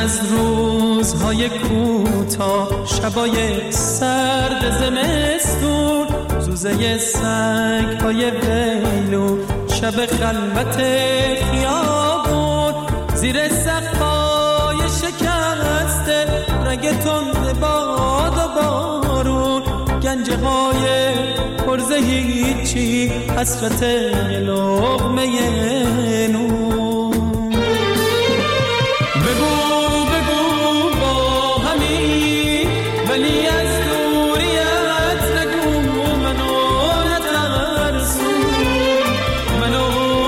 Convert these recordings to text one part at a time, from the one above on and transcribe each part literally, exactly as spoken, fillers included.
از روزهای کوتاه، شبای سرد زمستون، زوزه سگ‌های ویلو، شب خلوت خیابون، زیر سقف‌های شکسته رگ تند باد و بارون، گنجه های پرز هیچی، حسرت لقمه نون. بگو بگو با همین ولی از دوریت نگو، منو نترسون، منو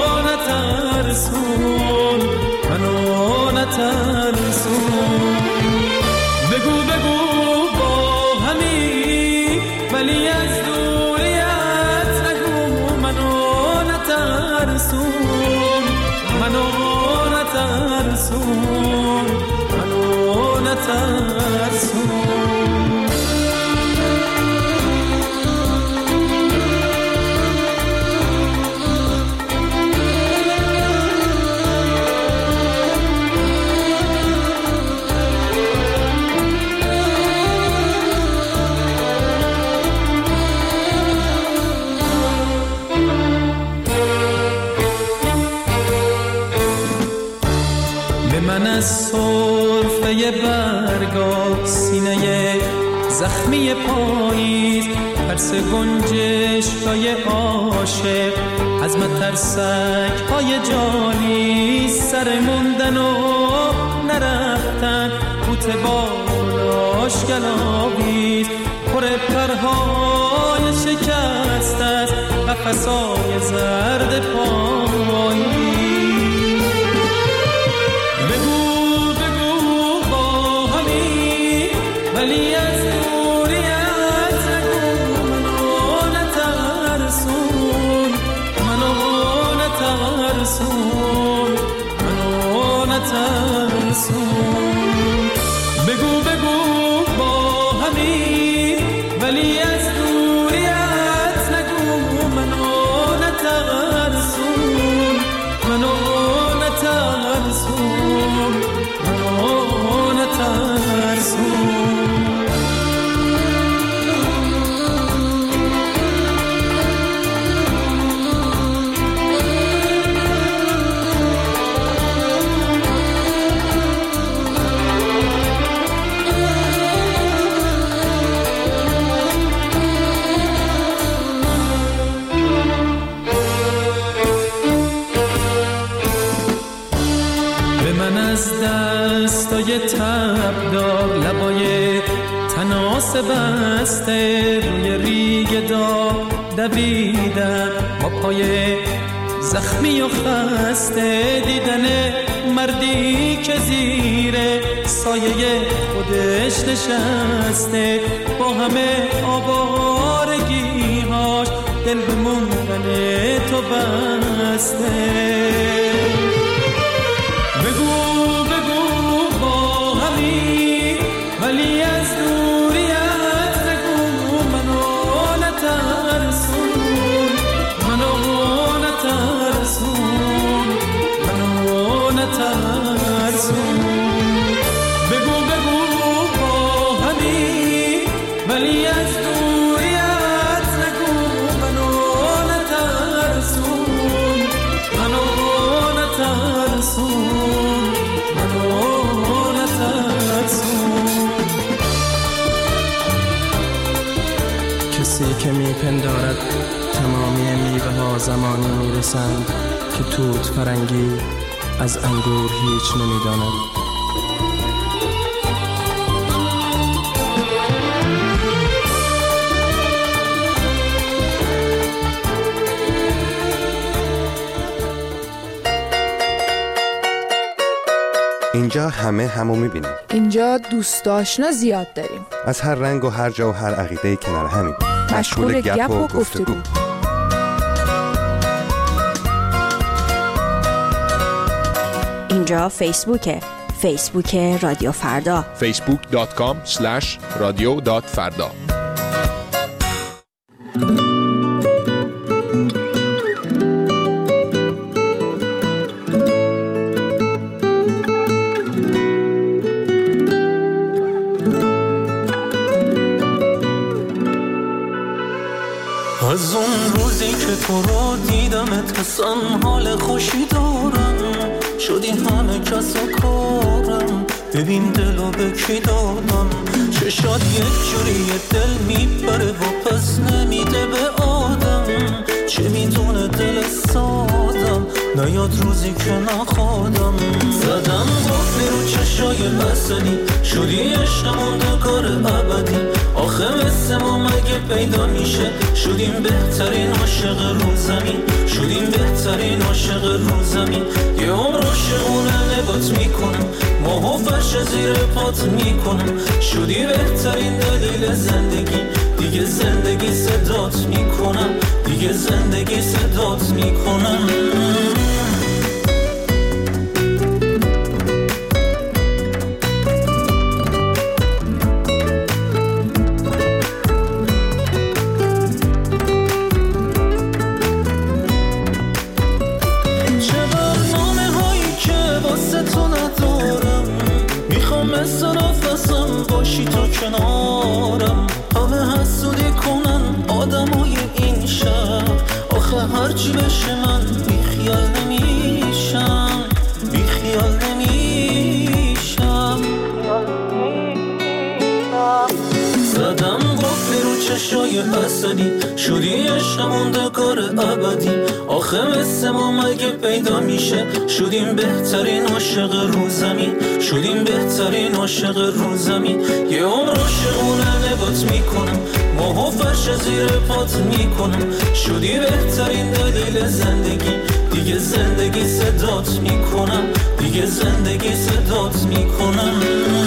نترسون، منو نترسون. بگو بگو با همین ولی از دوریت نگو، منو نترسون، منو نترسون، منو نترسون. من از سرفه برگا، سینه زخمی پاییز، ترس گنجش‌های عاشق، از مترسک‌های جانی، سر موندن و نرفتن، بوته بالاش گلاویز، پر پرهای شکست است، قفس‌های زرد پایی. ولی از دوریت نگو، منو نترسون، منو نترسون، منو نترسون. بگو بگو با همین ولی از دوریت نگو، منو نترسون، منو نترسون، منو نترسون. دستای تبدار، لبای تناس بسته، روی ریگ داغ دویدن، با پای زخمی و خسته، دیدن مردی که زیر سایه خودش نشسته، با همه آوارگی‌هاش دل به موندن تو بسته. بگو ولی از دوریت نگو، منو نترسون، منو نترسون، منو نترسون. بگو بگو با همین ولی از دوریت نگو، منو نترسون، منو نترسون، منو نترسون. کسی که میپندارد تمامی میوه ها زمانی میرسند که توت فرنگی از انگور هیچ نمیداند. اینجا همه همو میبینیم. اینجا دوست آشنا زیاد داریم، از هر رنگ و هر جا و هر عقیده‌ای کنار همین، مشغول گپ و گفتگو. اینجا فیسبوکه، فیسبوک رادیو فردا، فیسبوک دات کام اسلش رادیو دات فردا. تو رو دیدمت حسن حال خوشی دارم، شدی همه کس و کارم، ببین دلو به کی دادم. چشات یک جوری دل میبره و پس نمیده به آدم، چه میدونه دل سادم نیاد روزی که نخوادم. زدم قفلی رو چشای بسنی، شدی عشق موندگار ابدی. آخه مثل ما مگه پیدا میشه، شدیم بهترین عاشق رو زمین، شدیم بهترین عاشق رو زمین. یه عمر عاشقونه نگات میکنم، ماهو فرش زیر پات میکنم، شدی بهترین دلیل زندگی. دیگه زندگی صدات میکنم، دیگه زندگی صدات میکنم. چه برنامه هایی که واسه تو ندارم، میخوام مثل نفسم باشی تو کنارم. همه حسودی کنن آدمای این شهر، آخه هرچی بشه من بیخیال نمیشم، بیخیال نمیشم. زدم قفلی رو چشای اسدی، شدی عشق موندگار ابدی. آخه مثل ما مگه پیدا میشه، شدیم بهترین عاشق رو زمین، شدیم بهترین عاشق رو زمین. یه عمر عاشقونه نگات میکنم، ماهو فرش زیر پات میکنم، شدی بهترین دلیل زندگی. دیگه زندگی صدات میکنم، دیگه زندگی صدات میکنم.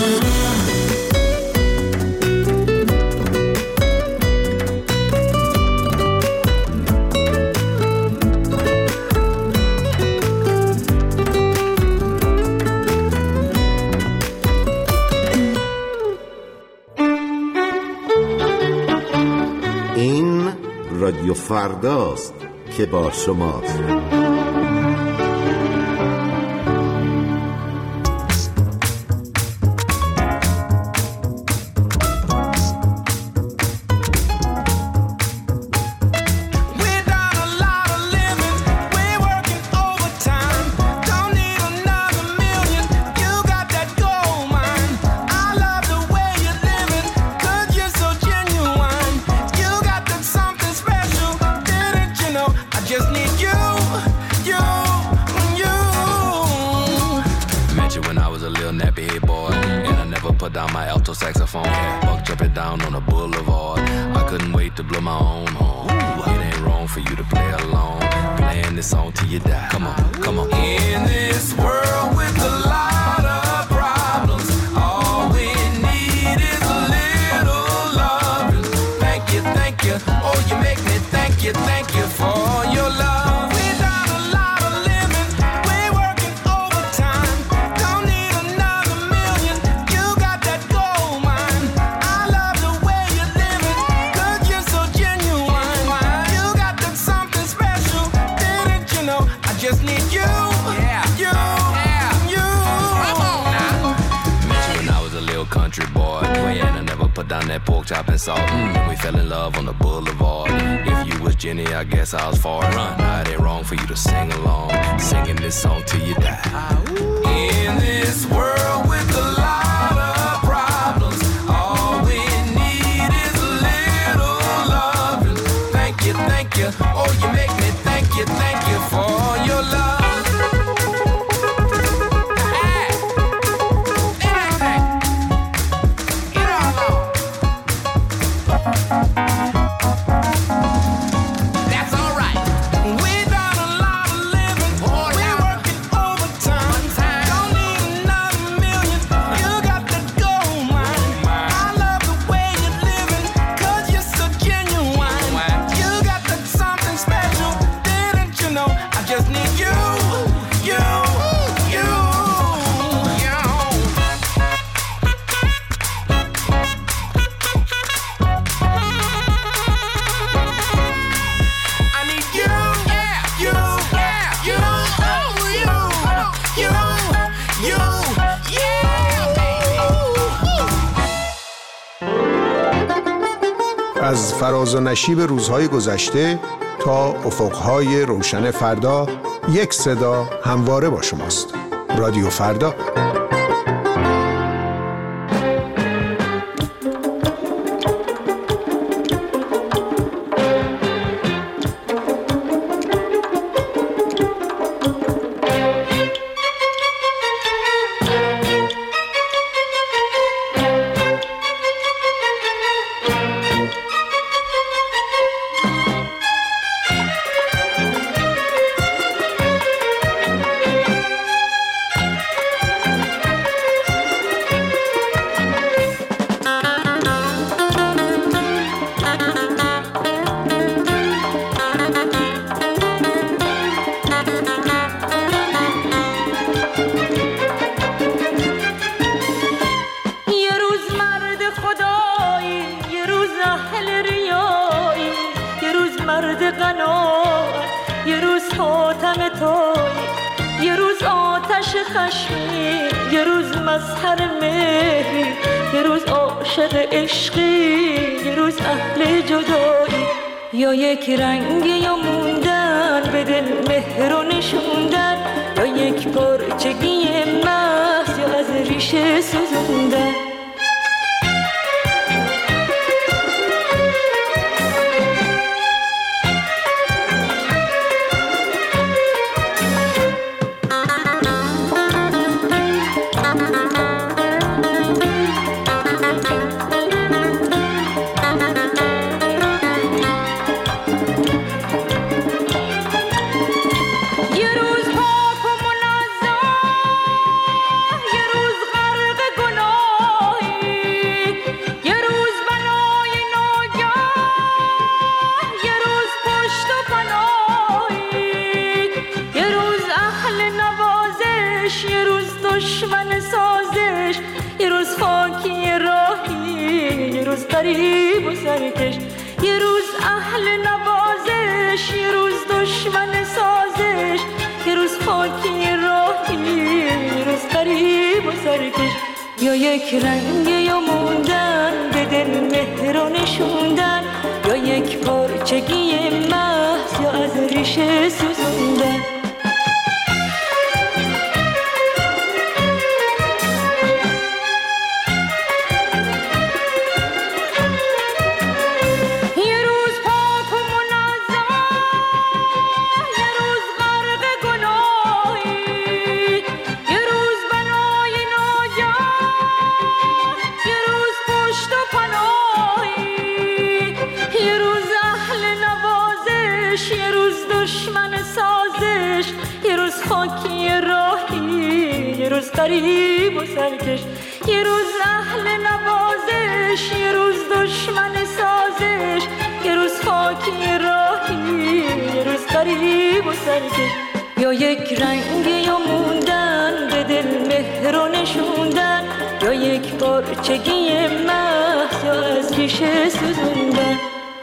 این رادیو فرداست که با شماست. Down my alto saxophone, buck jumping down on the boulevard. I couldn't wait to blow my own horn. It ain't wrong for you to play along, playing this song till you die. Come on, come on. In this world with a lot of problems, all we need is a little love. Thank you, thank you. Oh, you make me thank you, thank you for your love. Put down that pork chop and salt, mm. and we fell in love on the boulevard. If you was Jenny, I guess I was far. Run. Now it ain't wrong for you to sing along, singing this song till you die. In this world with a lot of problems, all we need is a little love. Thank you, thank you. Oh, you make me thank you, thank you for your love. از فراز و نشیب روزهای گذشته تا افقهای روشن فردا یک صدا همواره با شماست. رادیو فردا. یا یک رنگ یا موندن به دل مهر و نشوندن، یا یک پارچگی محض یا از ریشه سوزوندن. غریب و سرکش، یه روز اهل نوازش، یه روز دشمن سازش، یه روز خاکی راهی، یه روز غریب و سرکش. یا یک رنگ یا موندن به دل مهر و نشوندن، یا یک پارچگی محض یا از ریشه سوزوندن. غریب و سرکش، یه روز اهل نوازش، یه روز دشمن سازش، یه روز خاکی راهی، یه روز غریب و سرکش. یا یک رنگ یا موندن به دل مهر و نشوندن، یا یک پارچگی محض یا از ریشه سوزوندن.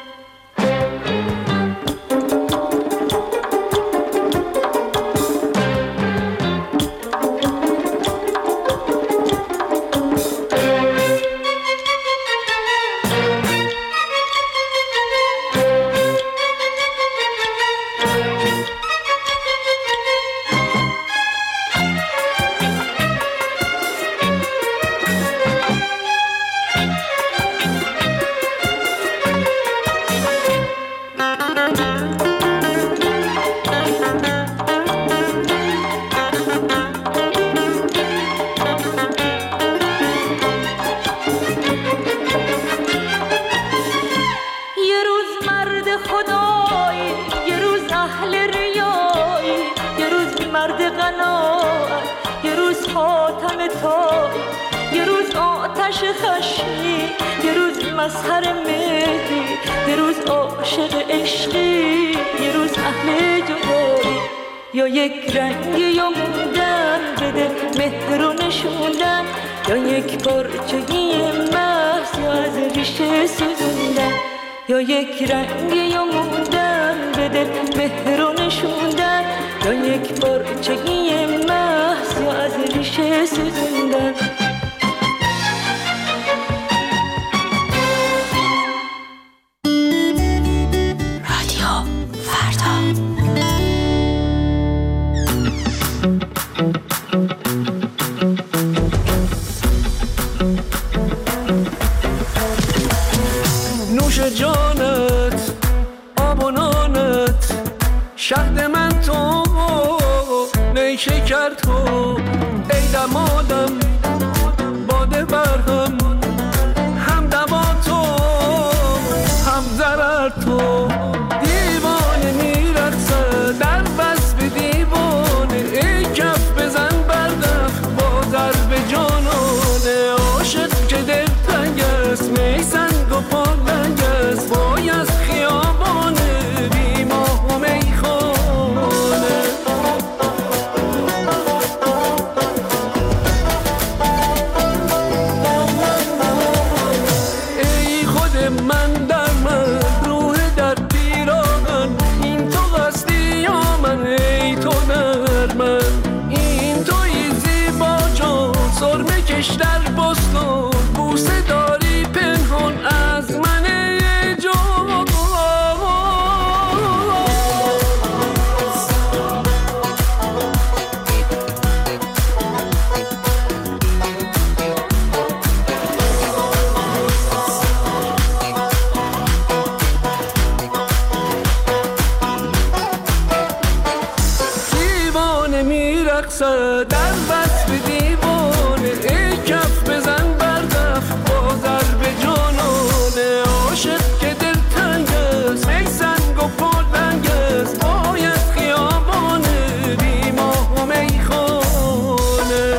مسخر مهری، یه روز عاشق عشقی، یه روز اهل جدایی. یا یک رنگ یا موندن به دل مهر و نشوندن، یا یک پارچگی محض یا از ریشه سوزوندن. یا یک رنگ یا موندن به دل مهر و نشوندن، یا یک پارچگی محض یا از ریشه سوزوندن. نوش جانت آب و نانت شهد من تو نیشکر تو ای دمادم باده برهم هم دوا تو هم ضرر تو دیوانه میرقصه در وصف دیوانه ای کف بزن بردخ با ضرب جانانه عاشق که دل تنگ است می سنگ و پالنگ است وای از خیابانه بی ماه و میخانه ای خود من در من روح در پیراهن این تو هستی یا من ای تو در من این توی زیبا جان سرمه کش در بستان بوسه داری پنهان از من ای جان دیوانه میرقصه در وصف دیوانه ای کف بزن بردخ با ضرب جانانه عاشق که دل تنگ است می سنگ و پالنگ است وای از خیابانه بی ماه و میخانه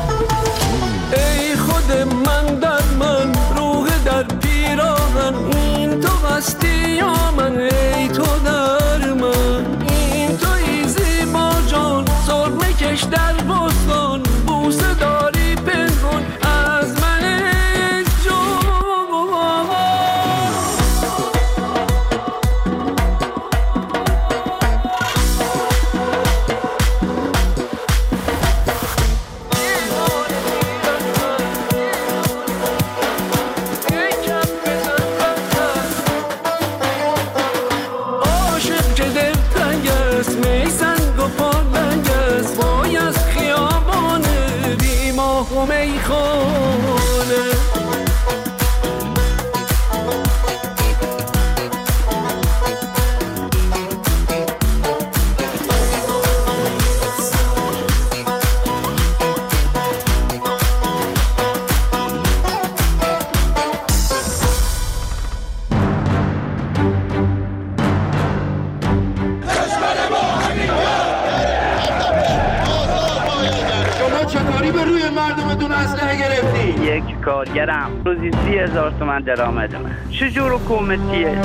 ای خود من در من روح در پیراهن این تو هستی یا من ای تو در من این توی زیبا جان سرمه کش در بستان بوسه داری پنهان از من ای جان عاشق که دل تنگ است می سنگ و پالنگ است وای از خیابانه بی ماه و میخانه شما چطوری به روی مردمتون اسلحه گرفتی؟ یک کارگرم روزی سی هزار تومن درآمدمه. چجور حکومتیه؟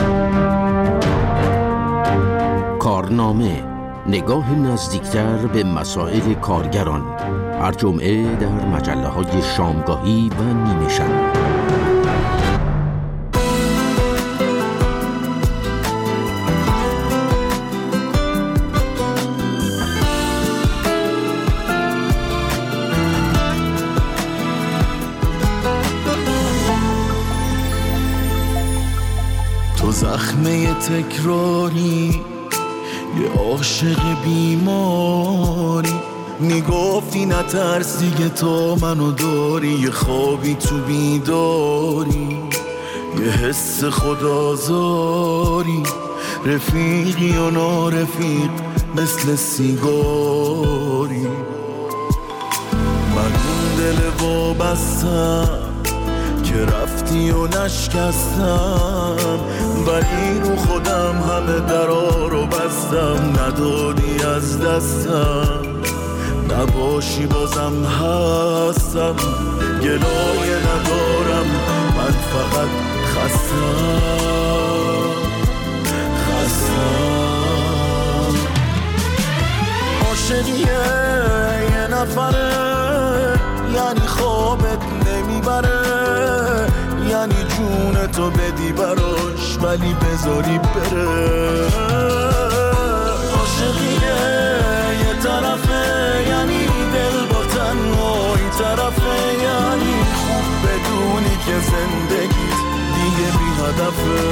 کارنامه، نگاه نزدیکتر به مسائل کارگران، هر جمعه در مجله های شامگاهی و نیمه شب. تو زخمه تکراری یه عاشق بیماری میگفتی نترسی که تو منو داری یه خوابی تو بیداری یه حس خدازاری رفیقی و نارفیق مثل سیگاری من اون دل وابستم که رفتی و نشکستم ولی رو خودم همه درا رو بستم ندادی از دستم نباشی بازم هستم گلایه ندارم من فقط خستم خستم عاشقیه یه نفره یعنی خوابت نمیبره یعنی جون تو بدی براش ولی بذاری بره عاشقیه یه طرفه یعنی دل با تنهایی طرفه یعنی خوب بدونی که زندگیت دیگه بی هدفه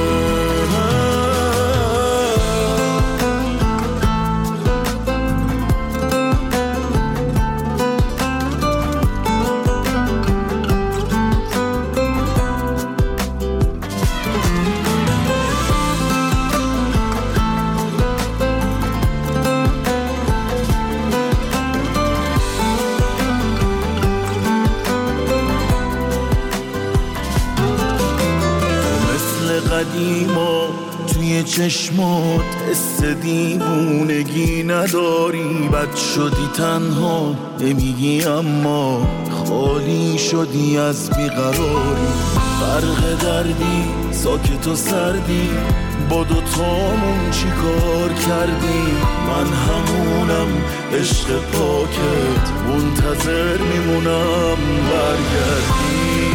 چشمات حس دیوونگی نداری، بد شدی تنها نمیگی اما خالی شدی از بیقراری. فرق دردی ساکت و سردی، با دوتامون چی کار کردی؟ من همونم عشق پاکت، منتظر میمونم برگردی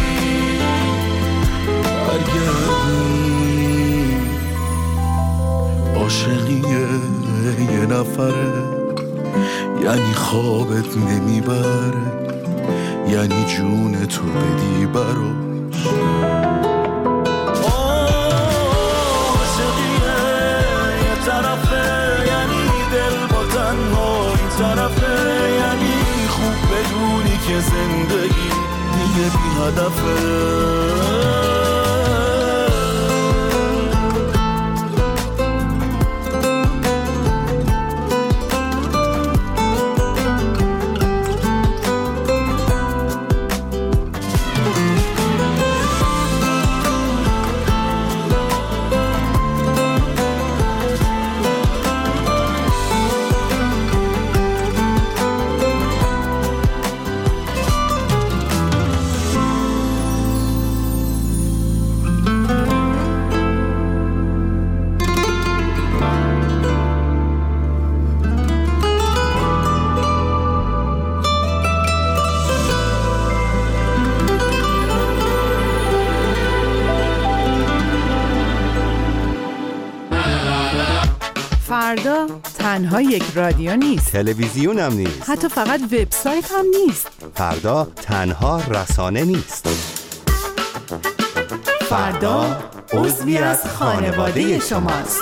برگردی. عاشقیه یه نفره، یعنی خوابت نمیبره، یعنی جون تو بدی براش. عاشقیه یه طرفه، یعنی دل با تنها این طرفه، یعنی خوب بدونی که زندگی دیگه بی هدفه. فردا تنها یک رادیو نیست، تلویزیون هم نیست، حتی فقط وبسایت هم نیست. فردا تنها رسانه نیست. فردا عضوی از خانواده شماست.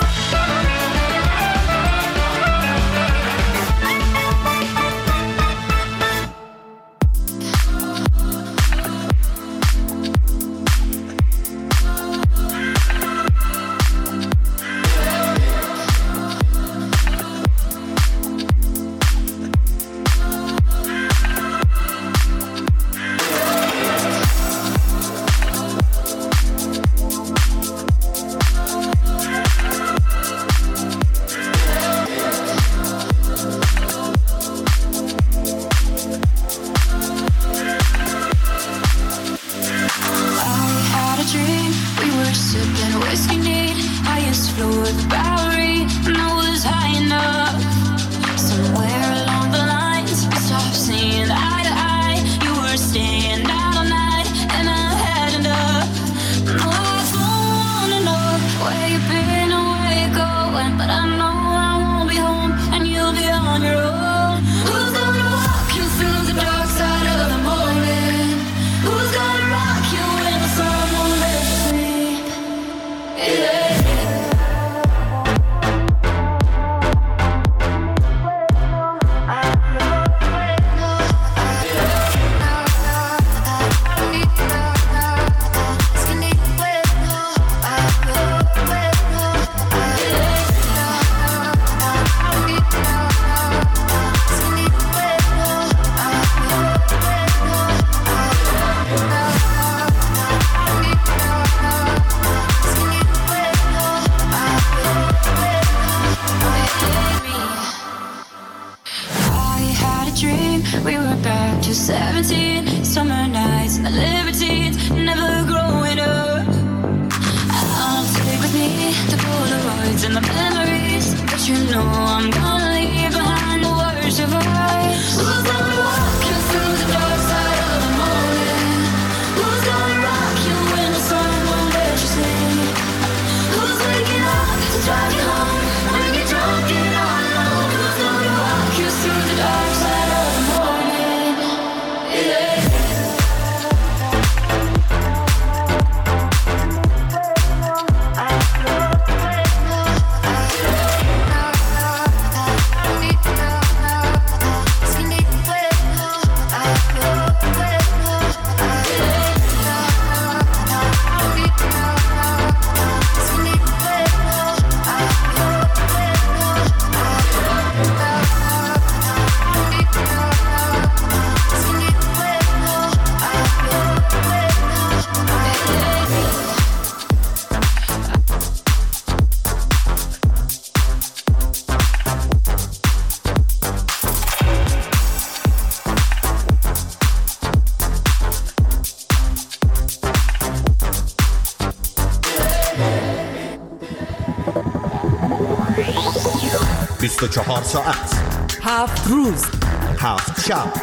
بیست و چهار ساعت، هفت روز، هفت شب،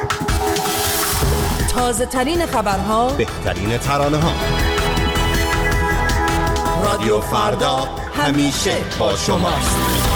تازه ترین خبرها، بهترین ترانه ها. رادیو فردا همیشه با شماست.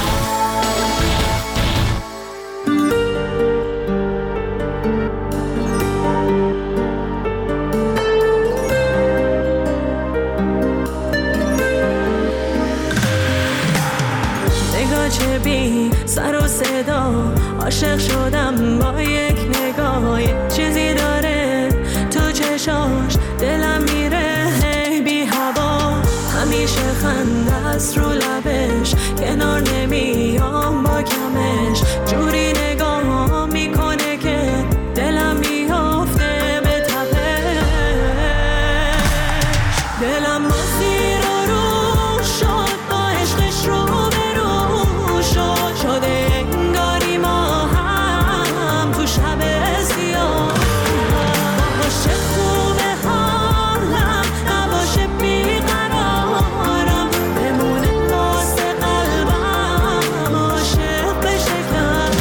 چه بی سر و صدا عاشق شدم با یک نگاه، چیزی داره تو چشاش دلم میره هی بی هوا، همیشه خنده است رو لبش کنار نمیام با کمش، جوری نگاه میکنه که دلم میافته به تپش، دلم با زیر و رو شد با عشقش رو شده انگاری ما هم تو شب سیاه، باشه خوبه حالم نباشه بیقرارم، بمونه واسه قلبم عاشق بشه کم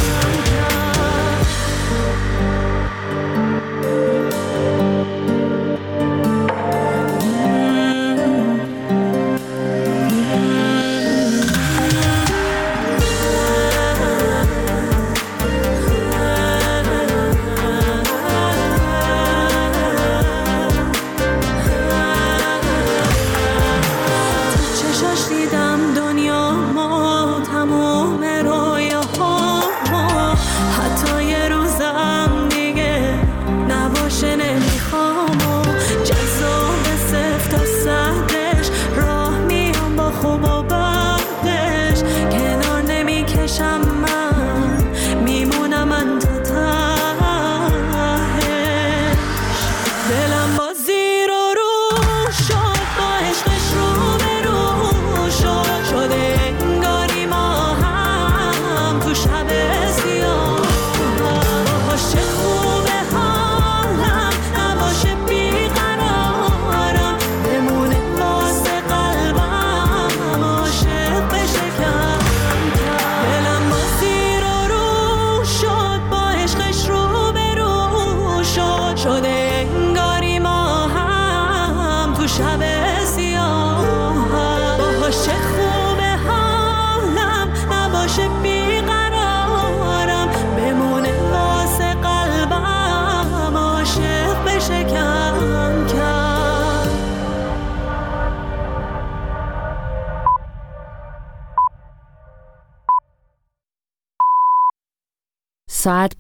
ساعت